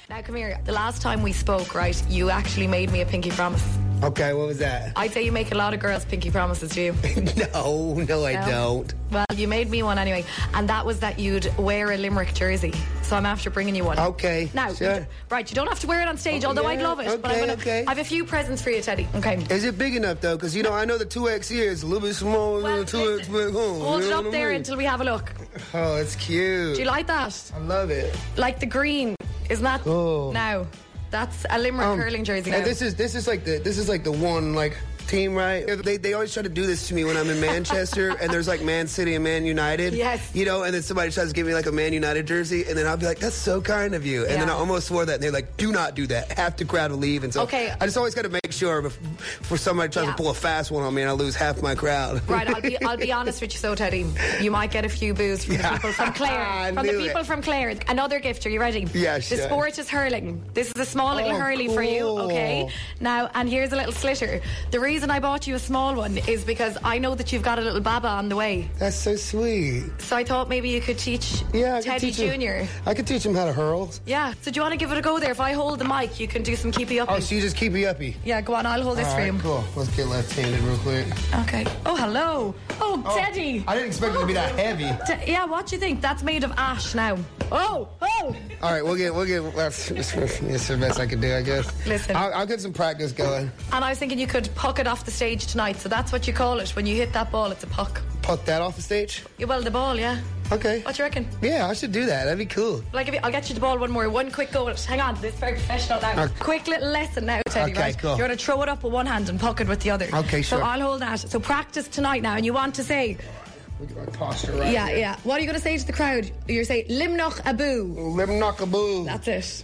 Now, come here. The last time we spoke, right, you actually made me a pinky promise. Okay, what was that? I'd say you make a lot of girls pinky promises, do you? No, I don't. Well, you made me one anyway, and that was that you'd wear a Limerick jersey. So I'm after bringing you one. Okay, now, sure. Right, you don't have to wear it on stage, although I'd love it. Okay, but I okay. have a few presents for you, Teddy. Okay. Is it big enough, though? Because, I know the 2X here is a little bit smaller than the 2X big home. Hold it up there until we have a look. Oh, it's cute. Do you like that? I love it. Like the green. Isn't that... Oh. Now, that's a Limerick curling jersey now. And this is like the one, like... team, right? They always try to do this to me when I'm in Manchester and there's like Man City and Man United. Yes. And then somebody tries to give me like a Man United jersey and then I'll be like, that's so kind of you. And then I almost swore that and they're like, do not do that. Half the crowd will leave. And so I just always got to make sure before somebody tries to pull a fast one on me and I lose half my crowd. Right, I'll be honest with you, so Teddy. You might get a few boos from the people from Clare. From the people from Clare. Another gift. Are you ready? Yeah, sure. The sport is hurling. This is a small little hurley for you, okay? Now, and here's a little slitter. The reason I bought you a small one is because I know that you've got a little baba on the way. That's so sweet. So I thought maybe you could teach Teddy Jr. I could teach him how to hurl. Yeah. So do you want to give it a go there? If I hold the mic, you can do some keepy uppy. Oh, so you just keepy uppy? Yeah, go on. I'll hold this for you. Cool. Let's get left-handed real quick. Okay. Oh, hello. Oh, Teddy. I didn't expect it to be that heavy. Yeah, what do you think? That's made of ash now. Oh. All right, we'll get. That's the best I can do, I guess. Listen, I'll get some practice going. And I was thinking you could puck it off the stage tonight. So that's what you call it. When you hit that ball, it's a puck. Puck that off the stage? Yeah, well, the ball, yeah. Okay. What do you reckon? Yeah, I should do that. That'd be cool. I'll get you the ball one quick go. Hang on, this is very professional now. Quick little lesson now, Teddy. Okay, right? cool. You're going to throw it up with one hand and puck it with the other. Okay, sure. So I'll hold that. So practice tonight now, and you want to say. Look at my posture right here. Yeah. What are you going to say to the crowd? You're saying Limnoch Abu. Limnoch Abu. That's it.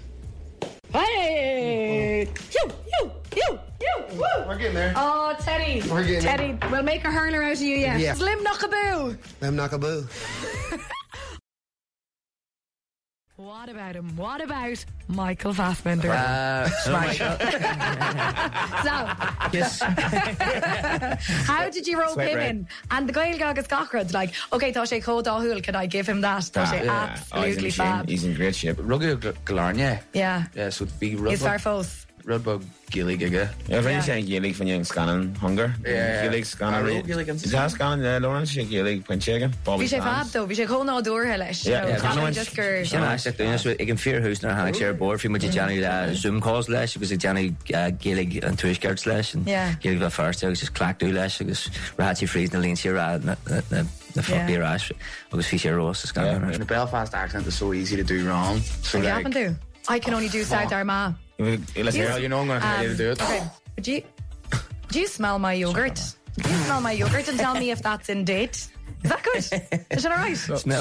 Hey! You! Woo! We're getting there. Oh, Teddy. We're getting Teddy, we'll make a hurler out of you, yeah. Yeah. Limnoch Abu. Limnoch Abu. What about him? What about Michael Fassbender? Smash. Yes. How did you rope him in? And the Gael Gagas Gockrad, like, okay, Toshe Kodahul, can I give him that? Toshe, absolutely fab. He's in great shape. Rugby Galarn, yeah. Yeah, so it'd be Rudbug. He's Farfos. Rudbug Gilly Giga. Ja, when you say Gillig van je scannen hunger. Gillig scannen. Is that scannen Lawrence Gillig Pinchega? Vi sé fab though, vi sé chona door heles. Ik een fearhuis naar Hank share board voor met Johnny Zoom calls les, because Johnny Gillig and Twishgard slash and Gillig the first just clack do les, because Ratchy freeze the lean share the fuck beer ash, because fish roast is going. The Belfast accent is so easy to do wrong. So what happened to? I can only do South Armagh. Let's hear. You know I'm going to tell you to do it. Okay. Do you smell my yogurt? Do you smell my yogurt and tell me if that's in date? Is that good? Is it alright?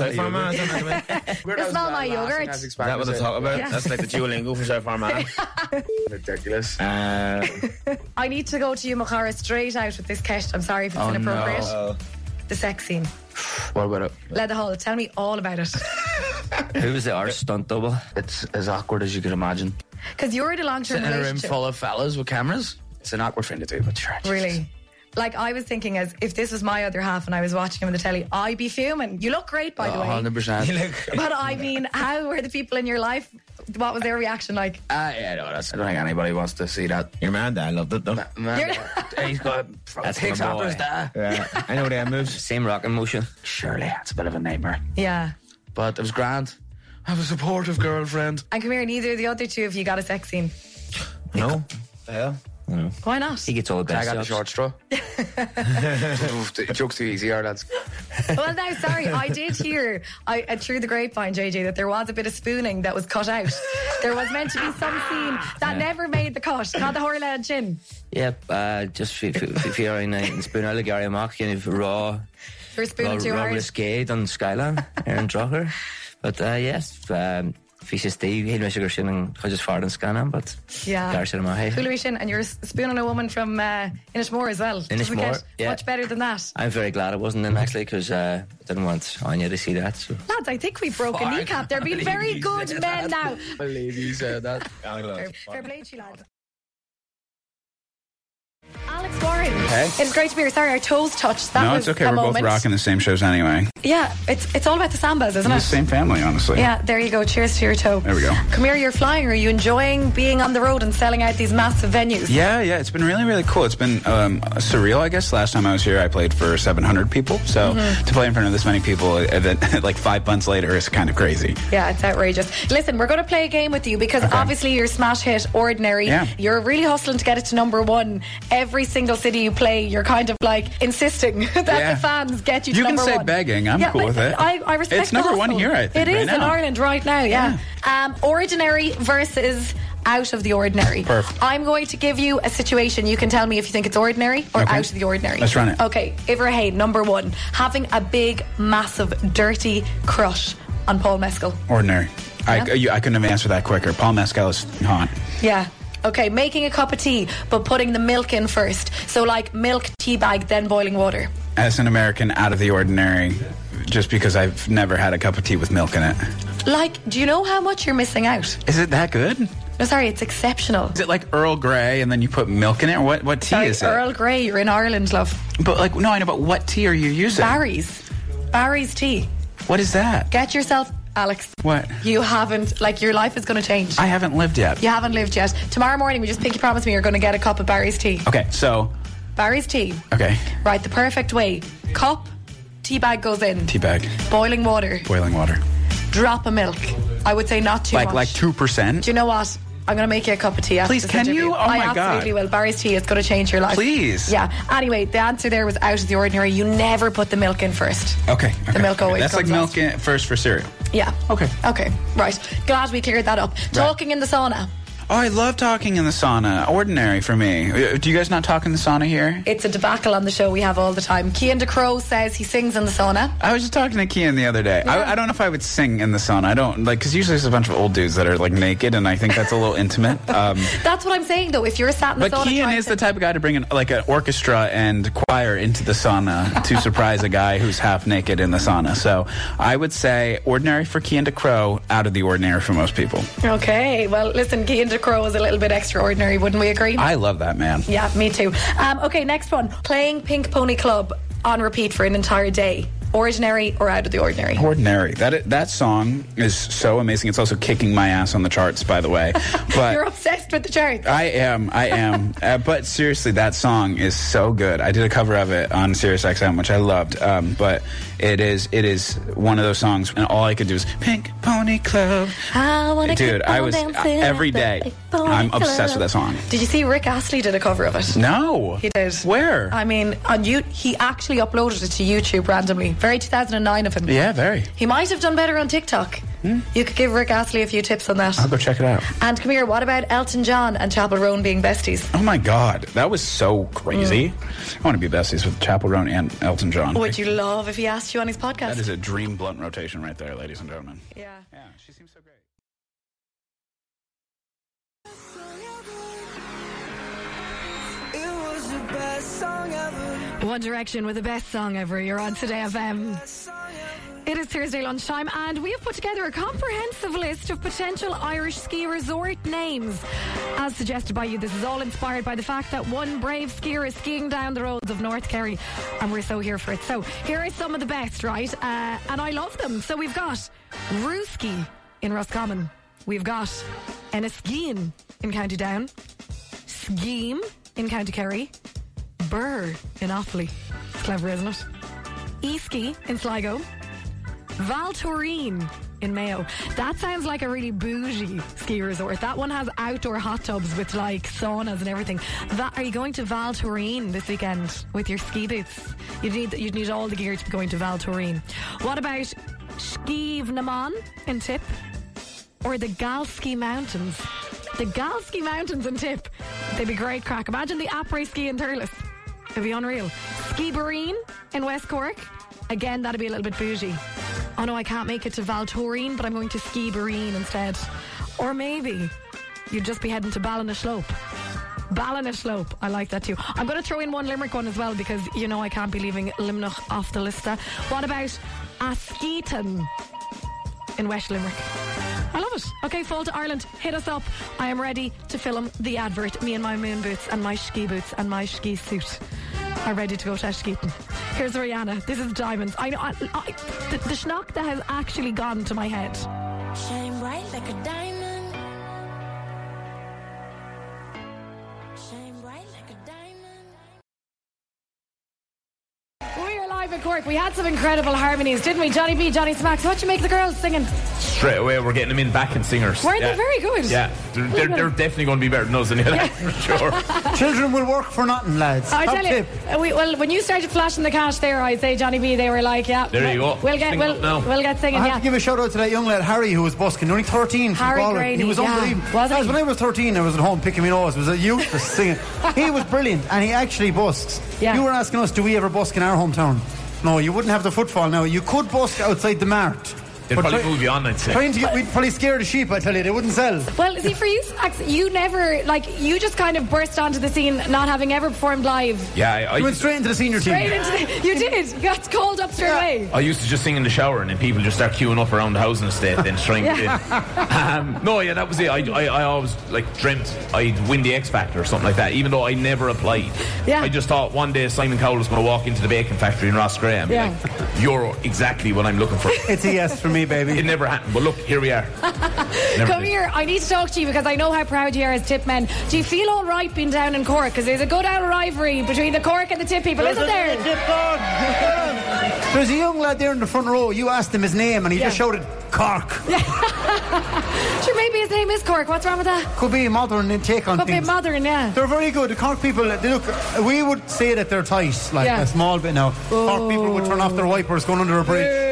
Smell my yogurt. Is that what they talk about? Yeah. That's like the Duolingo for South Armagh. Ridiculous. I need to go to you, Machara, straight out with this kesh. I'm sorry if it's inappropriate. No. The sex scene. What about it? Leather Hall, tell me all about it. Who was the arse stunt double? It's as awkward as you could imagine. Because you're in a long-term relationship. In a room full of fellas with cameras. It's an awkward thing to do, but sure. Really? Like, I was thinking, as if this was my other half and I was watching him on the telly, I'd be fuming. You look great, by the way. 100%. But I mean, how were the people in your life? What was their reaction like? I don't think anybody wants to see that. Your man dad loved it though. He's got takes after his dad. Yeah, I know that moves. Same rocking motion. Surely that's a bit of a nightmare. Yeah. But it was grand. I have a supportive girlfriend. And come here, neither of the other two of you got a sex scene. No. Yeah. No. Why not? He gets all the best. I got the short straw. Joke's too easy, lads. Well, now, sorry, I did hear through the grapevine, JJ, that there was a bit of spooning that was cut out. There was meant to be some scene that never made the cut. Not the Horla and chin. Yep, just fearing and spoon out of Gary Mock, kind of raw. For spooning too hard. Risque on Skyline, Aaron Drucker. But yes, Fisher Steve, he'll measure sin and just far and scan but Garcia Mahe. Cool, and you're spooning a woman from Inishmore as well. Inishmore, yeah. Much better than that. I'm very glad it wasn't in actually, because I didn't want Anya to see that. So. Lads, I think we broke a kneecap. They're being very good men now. I believe you said that. Fair play to you, lads. Alex Warren. Hey. It's great to be here. Sorry, our toes touched. That was it's okay. We're both rocking the same shows anyway. Yeah, it's all about the sambas, isn't it? The same family, honestly. Yeah, there you go. Cheers to your toe. There we go. Come here, you're flying. Are you enjoying being on the road and selling out these massive venues? Yeah. It's been really, really cool. It's been surreal, I guess. Last time I was here, I played for 700 people. So to play in front of this many people, like 5 months later, is kind of crazy. Yeah, it's outrageous. Listen, we're going to play a game with you because obviously your smash hit, Ordinary, you're really hustling to get it to number one. Every single city you play, you're kind of like insisting that the fans get you to number one. You can say begging. I'm cool with it. I respect it's number one here, I think. It is in Ireland right now, yeah. Ordinary versus Out of the Ordinary. Perfect. I'm going to give you a situation. You can tell me if you think it's ordinary or out of the ordinary. Let's run it. Okay, Ivor Hay, number one. Having a big, massive, dirty crush on Paul Mescal. Ordinary. Yeah? I couldn't have answered that quicker. Paul Mescal is hot. Yeah. Okay, making a cup of tea, but putting the milk in first. So like milk, tea bag, then boiling water. As an American, out of the ordinary, just because I've never had a cup of tea with milk in it. Like, do you know how much you're missing out? Is it that good? No, sorry, it's exceptional. Is it like Earl Grey and then you put milk in it? Or what tea is it? Earl Grey, you're in Ireland, love. But like, no, I know, but what tea are you using? Barry's tea. What is that? Get yourself... Alex. What? You haven't, your life is going to change. I haven't lived yet. You haven't lived yet. Tomorrow morning, we just pinky promise me you're going to get a cup of Barry's tea. Okay, so... Barry's tea. Okay. Right, the perfect way. Cup, tea bag goes in. Tea bag. Boiling water. Drop of milk. I would say not too much. Like 2%? Do you know what? I'm going to make you a cup of tea after Please, can you? Oh, my God. I absolutely will. Barry's tea is going to change your life. Please. Yeah. Anyway, the answer there was out of the ordinary. You never put the milk in first. Okay. The milk always That's like milk in first for cereal. Yeah. Okay. Right. Glad we cleared that up. Right. Talking in the sauna. Oh, I love talking in the sauna. Ordinary for me. Do you guys not talk in the sauna here? It's a debacle on the show we have all the time. Cian DeCrow says he sings in the sauna. I was just talking to Cian the other day. Yeah. I don't know if I would sing in the sauna. I don't, because usually there's a bunch of old dudes that are naked, and I think that's a little intimate. That's what I'm saying, though. If you're sat in the sauna... But Cian is the type of guy to bring an orchestra and choir into the sauna to surprise a guy who's half naked in the sauna. So I would say ordinary for Cian DeCrow, out of the ordinary for most people. Okay. Well, listen, Cian DeCrow is a little bit extraordinary, wouldn't we agree? I love that man. Yeah, me too. Okay, next one. Playing Pink Pony Club on repeat for an entire day. Ordinary or out of the ordinary? Ordinary. That song is so amazing. It's also kicking my ass on the charts, by the way. But you're obsessed with the charts. I am. But seriously, that song is so good. I did a cover of it on Sirius XM, which I loved. But it is one of those songs, and all I could do is Pink Pony Club. Dude, I was every day. I'm obsessed with that song. Did you see Rick Astley did a cover of it? No. He did. Where? I mean, he actually uploaded it to YouTube randomly. Very 2009 of him. Yeah, very. He might have done better on TikTok. You could give Rick Astley a few tips on that. I'll go check it out. And come here, what about Elton John and Chapel Roan being besties? Oh my God, that was so crazy. I want to be besties with Chapel Roan and Elton John. Would you love if he asked you on his podcast? That is a dream blunt rotation right there, ladies and gentlemen. Yeah, she seems so great. One Direction with the best song ever. You're on Today FM. It is Thursday lunchtime, and we have put together a comprehensive list of potential Irish ski resort names. As suggested by you, this is all inspired by the fact that one brave skier is skiing down the roads of North Kerry, and we're so here for it. So here are some of the best, right? And I love them. So we've got Rooski in Roscommon. We've got Enniskeane in County Down. Scheme in County Kerry. Burr in Offaly. It's clever, isn't it? Easky in Sligo. Valtourine in Mayo. That sounds like a really bougie ski resort. That one has outdoor hot tubs with saunas and everything. Are you going to Valtourine this weekend with your ski boots? You'd need all the gear to be going to Valtourine. What about Skivnaman in Tip? Or the Galski Mountains? The Galski Mountains in Tip. They'd be great crack. Imagine the après ski in Thurles. It'd be unreal. Skibarine in West Cork. Again, that'd be a little bit bougie. Oh no, I can't make it to Valtourine, but I'm going to Skibarine instead. Or maybe you'd just be heading to Ballinaslope. Ballinaslope, I like that too. I'm going to throw in one Limerick one as well, because I can't be leaving Limnoch off the list. What about Askeaton in West Limerick? I love it. Okay, Fall to Ireland, hit us up. I am ready to film the advert. Me and my moon boots and my ski boots and my ski suit are ready to go to Ashkeaton. Here's Rihanna. This is Diamonds. I know the schnock that has actually gone to my head. Shine bright like a diamond. In Cork, we had some incredible harmonies, didn't we? Johnny B, Johnny Smacks. What'd you make the girls singing? Straight away, we're getting them in backing singers. Weren't they very good? Yeah, they're definitely going to be better than us in it, for sure. Children will work for nothing, lads. I tell you, well, when you started flashing the cash there, I'd say Johnny B, they were like, yeah, there you go. We'll get singing. I have to give a shout out to that young lad Harry who was busking, only 13. Harry Grady, he was unbelievable. Guys, when I was 13, I was at home picking my nose. It was a youth singing. He was brilliant, and he actually busks. Yeah. You were asking us, do we ever busk in our hometown? No, you wouldn't have the footfall now. You could busk outside the mart. They'd probably move you on, I'd say. We'd probably scare the sheep, I tell you. They wouldn't sell. Well, see, for you, Max, you never, you just kind of burst onto the scene not having ever performed live. Yeah, you went straight into the senior team. You did. You got called up straight away. I used to just sing in the shower and then people just start queuing up around the housing estate then trying to get in. That was it. I always, dreamt I'd win the X Factor or something like that, even though I never applied. Yeah. I just thought one day Simon Cowell was going to walk into the bacon factory in Rossgrey and be like, you're exactly what I'm looking for. It's a yes for me, baby. It never happened, but look, here we are. Come here, I need to talk to you because I know how proud you are as Tip men. Do you feel all right being down in Cork? Because there's a good old rivalry between the Cork and the Tip people, isn't there? There's a young lad there in the front row. You asked him his name and he just shouted Cork. Sure, maybe his name is Cork. What's wrong with that? Could be modern take on things. Could be modern, yeah. They're very good. The Cork people, we would say that they're tight, a small bit now. Cork people would turn off their wipers going under a bridge.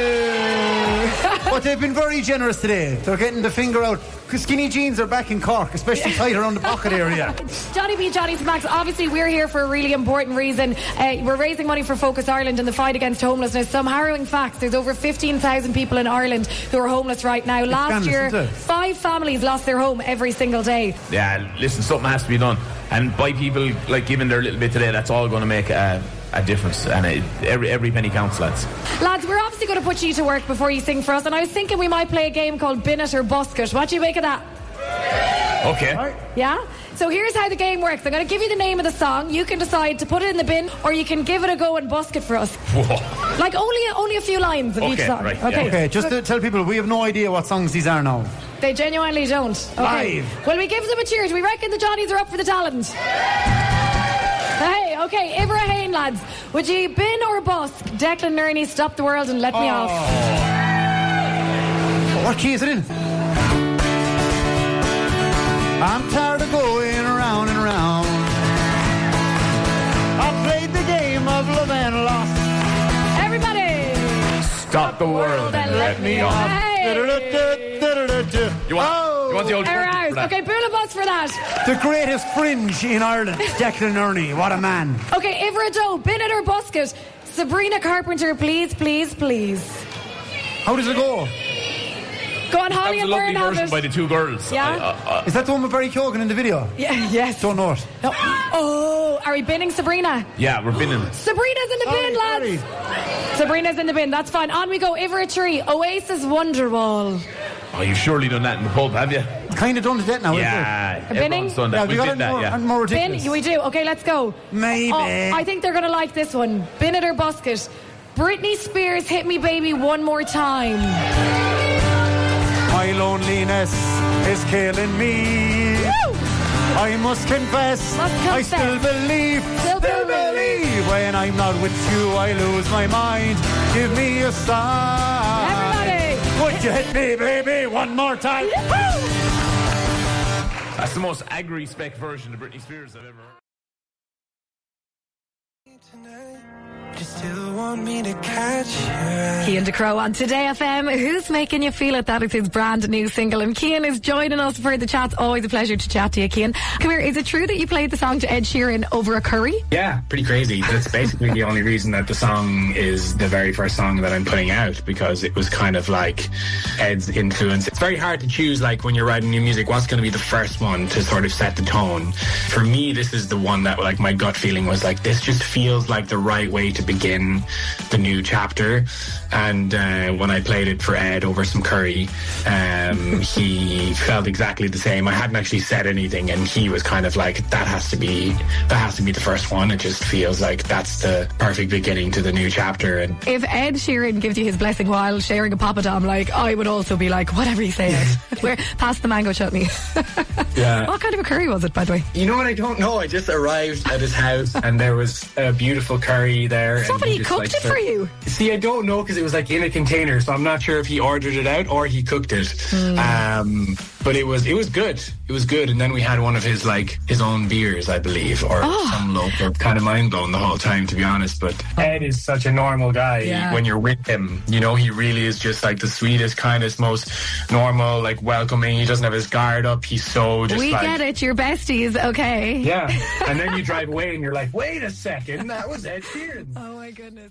But they've been very generous today. They're getting the finger out. Skinny jeans are back in Cork, especially tight around the pocket area. Johnny B, Johnny Smacks, obviously we're here for a really important reason. We're raising money for Focus Ireland in the fight against homelessness. Some harrowing facts. There's over 15,000 people in Ireland who are homeless right now. Last year, 5 families lost their home every single day. Yeah, listen, something has to be done. And by people giving their little bit today, that's all going to make a difference, and every penny counts, lads. Lads, we're obviously going to put you to work before you sing for us, and I was thinking we might play a game called Bin It or Busk It. What do you make of that? Okay. Yeah? So here's how the game works. I'm going to give you the name of the song. You can decide to put it in the bin, or you can give it a go and busk it for us. Whoa. Only a few lines of each song. Right, okay, just to tell people, we have no idea what songs these are now. They genuinely don't. Okay. Live. Well, we give them a cheer. Do we reckon the Johnnies are up for the talent? Hey, okay, Ivra Hain, lads. Would you bin or busk Declan Nerney, Stop the World and Let Me Off? What key is it in? I'm tired of going around and around. I played the game of love and lost. Everybody! Stop the world and let me off. Hey. You want the old Okay, Boulabus for that. The greatest fringe in Ireland, Declan Nerney. What a man. Okay, Ivra Doe, bin it or busk it. Sabrina Carpenter, please, please, please. How does it go? Go on, Holly and Byrne have version by the two girls. Yeah. Is that the one with Barry Keoghan in the video? Yeah, yes. Don't know it. No. Oh, are we binning Sabrina? Yeah, we're binning. Sabrina's in the bin, lads. Sabrina's in the bin, that's fine. On we go, Ivra Tree, Oasis Wonderwall. Oh, you've surely done that in the pub, have you? Kind of done to that now, yeah, isn't it? Everyone's done that. Yeah, we did that, yeah. More ridiculous. Bin, we do. Okay, let's go. Maybe. I think they're going to like this one. Bin it or busk it. Britney Spears, Hit Me Baby One More Time. My loneliness is killing me. Woo! I must confess, I still believe when I'm not with you I lose my mind. Give me a sign. Everybody! Would you hit me, baby, one more time? Yahoo! That's the most agri-spec version of Britney Spears I've ever heard. You still want me to catch you. Cian DeCrow on Today FM. Who's Making You Feel It? That is his brand new single. And Cian is joining us for the chat. Always a pleasure to chat to you, Cian. Come here, is it true that you played the song to Ed Sheeran over a curry? Yeah, pretty crazy. That's basically the only reason that the song is the very first song that I'm putting out, because it was kind of like Ed's influence. It's very hard to choose, like when you're writing new music, what's going to be the first one to sort of set the tone. For me, this is the one that like my gut feeling was like, this just feels feels like the right way to begin the new chapter. And when I played it for Ed over some curry, he felt exactly the same. I hadn't actually said anything, and he was kind of like, that has to be the first one. It just feels like that's the perfect beginning to the new chapter. And if Ed Sheeran gives you his blessing while sharing a papadam, like, I would also be like, whatever you say, Ed. Where pass the mango chutney. Yeah. What kind of a curry was it, by the way? You know what? I don't know. I just arrived at his house and there was a beautiful curry there. Somebody cooked it for you? See, I don't know, because it was like in a container, so I'm not sure if he ordered it out or he cooked it. But it was good. It was good. And then we had one of his own beers, I believe, or some local. Kind of mind blown the whole time, to be honest. But Ed is such a normal guy when you're with him. You know, he really is just like the sweetest, kindest, most normal, like welcoming. He doesn't have his guard up. He's so just we get it. You're besties, okay? Yeah. And then you drive away and you're like, wait a second, that was Ed Sheeran. Oh my goodness.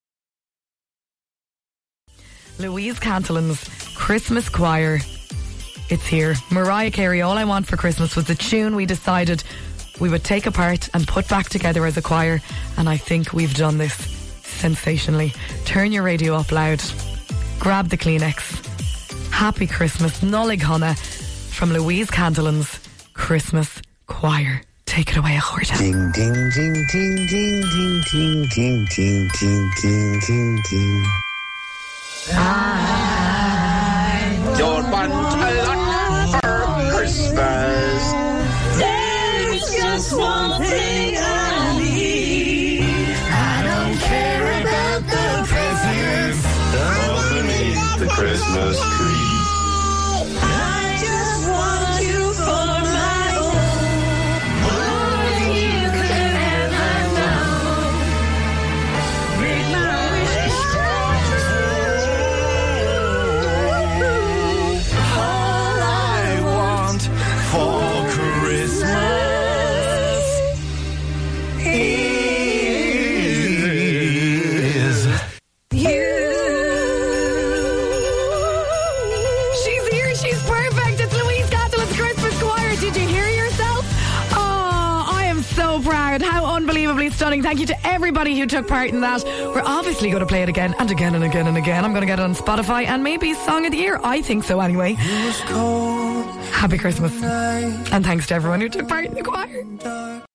Louise Cantelan's Christmas Choir. It's here. Mariah Carey, All I Want for Christmas was the tune we decided we would take apart and put back together as a choir, and I think we've done this sensationally. Turn your radio up loud. Grab the Kleenex. Happy Christmas. Nolig Hannah from Louise Cantelan's Christmas Choir. Take it away, Jordan. Ding, ding, ding, ding, ding, ding, ding, ding, ding, ding, ding, ding, ding. I don't want a lot for Christmas. There's just one thing I need. I don't care about the presents underneath the Christmas tree. I just want you for my own, more than you could ever know. Make my wish come true. All I want for Christmas is you. She's here. She's perfect. It's Louise Cantelan's Christmas Choir. Did you hear yourself? Oh, I am so proud. How unbelievably stunning. Thank you to everybody who took part in that. We're obviously going to play it again and again and again and again. I'm going to get it on Spotify and maybe Song of the Year. I think so anyway. Happy Christmas. And thanks to everyone who took part in the choir.